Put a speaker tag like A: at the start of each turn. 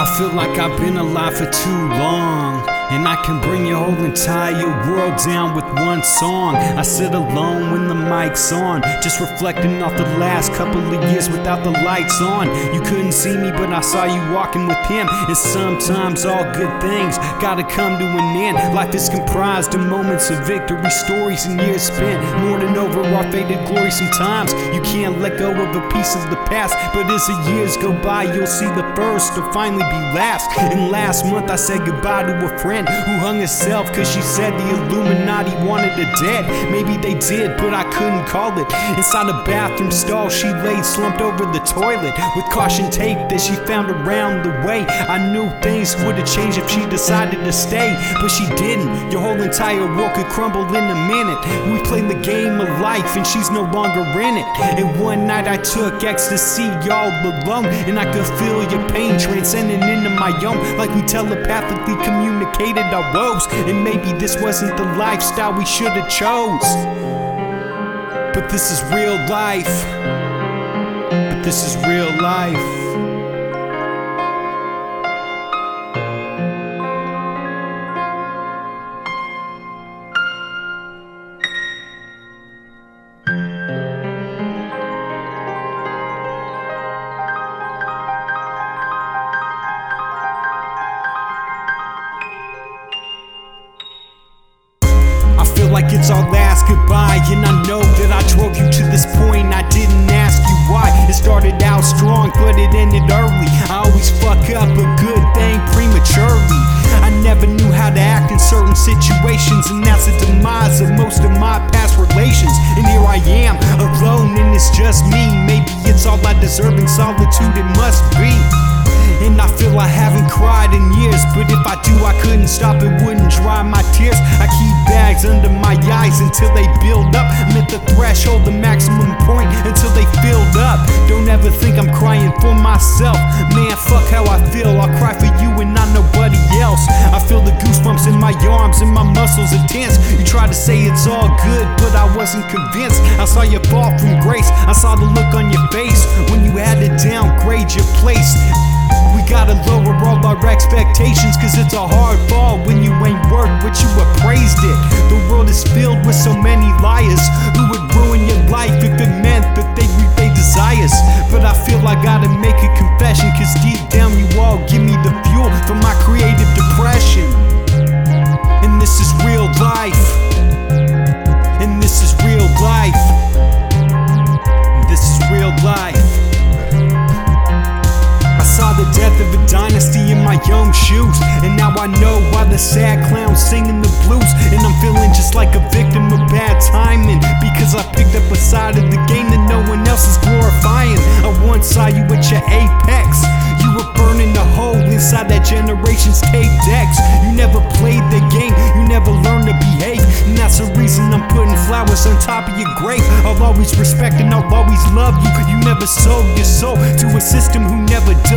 A: I feel like I've been alive for too long, and I can bring your whole entire world down with one song. I sit alone when the mic's on, just reflecting off the last couple of years without the lights on. You couldn't see me, but I saw you walking with him. And sometimes all good things gotta come to an end. Life is comprised of moments of victory, stories and years spent mourning over our faded glory. Sometimes you can't let go of a piece of the past, but as the years go by, you'll see the first will finally be last. And last month I said goodbye to a friend who hung herself cause she said the Illuminati wanted her dead. Maybe they did, but I couldn't call it. Inside a bathroom stall she laid slumped over the toilet with caution tape that she found around the way. I knew things would have changed if she decided to stay, but she didn't. Your whole entire world could crumble in a minute. We played the game of life and she's no longer in it. And one night I took ecstasy all alone, and I could feel your pain transcending into my own, like we telepathically communicated our woes. And maybe this wasn't the lifestyle we should have chose, but this is real life. But this is real life. Like it's our last goodbye, and I know that I drove you to this point. I didn't ask you why. It started out strong, but it ended early. I always fuck up a good thing prematurely. I never knew how to act in certain situations, and that's the demise of most of my past relations. And here I am, alone, and it's just me. Maybe it's all I deserve in solitude, it must be. And I feel I haven't cried in years, but if I do, I couldn't stop, it wouldn't dry my tears. I keep bags under my eyes until they build up. I'm at the threshold, the maximum point, until they filled up. Don't ever think I'm crying for myself. Man, fuck how I feel, I'll cry for you and not nobody else. I feel the goosebumps in my arms and my muscles are tense. You try to say it's all good, but I wasn't convinced. I saw you fall from grace, I saw the look on your face when you had to downgrade your place. We gotta lower all our expectations, cause it's a hard fall when you ain't worked what you appraised it. The world is filled with so many liars who would ruin your life if it meant that they reap their desires. But I feel I gotta make a confession, cause deep down you all give me the fuel for my creative depression. And this is real life. And this is real life. And this is real life. I saw the death of a dynasty in my own shoes, and now I know why the sad clown's singing the blues. And I'm feeling just like a victim of bad timing, because I picked up a side of the game that no one else is glorifying. I once saw you at your apex. You were burning a hole inside that generation's tape decks. You never played the game, you never learned to behave, and that's the reason I'm putting flowers on top of your grave. I'll always respect and I'll always love you. You never sold your soul to a system who never does.